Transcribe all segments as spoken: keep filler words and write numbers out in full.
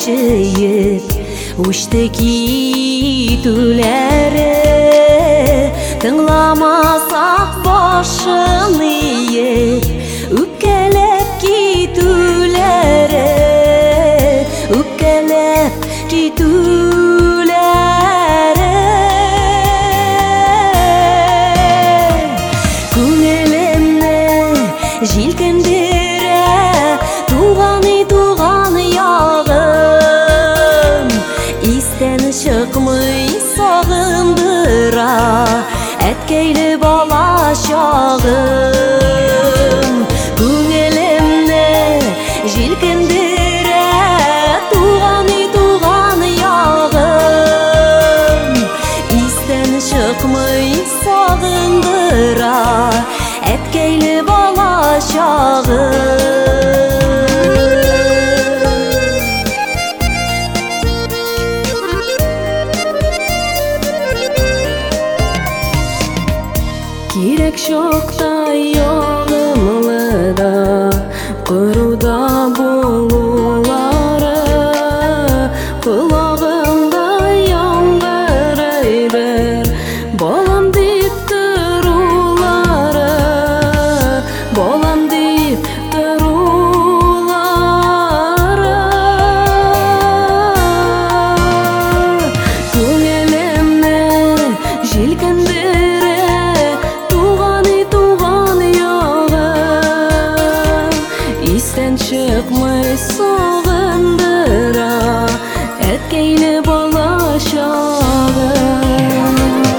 жыйып учты китүүлери, тыңламасак башын ийип үпкелеп китүүлери, үпкелеп китүүлери. Күңелемне жилкендире туганы туганы ягым, истен чыкмый сагындыра әткейлі бала чагым. Күңелемне жилкендире туганы туганы ягым, истен чыкмый сагындыра әткейлі бала чагым. Керек шокта йогымлыда кыруда болулары, кулагымда яңгырай бер балам дип турулары, балам дип турулары. Күңелемне жилкендире истен чыкмый сагындыра әткейлі бала чагым.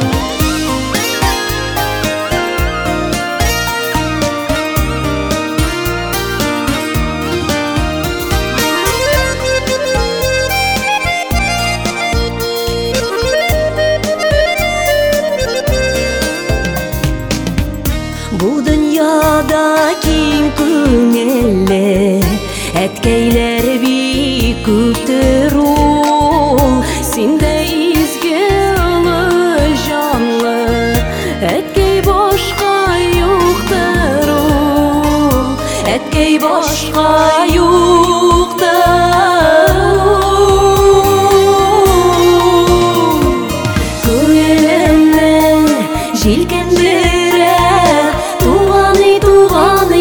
Бу дөньяда киң күңелле әткейлер бик күптер ул, синдә изге улы җанлы әткәй башка юктыр ул, әткәй башка юктыр ул. Күңелемне җилкендире туганы туганы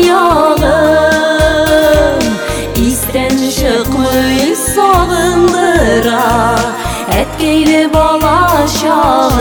ягым, истен чыкмый сагындыра әткейлі бала чагым.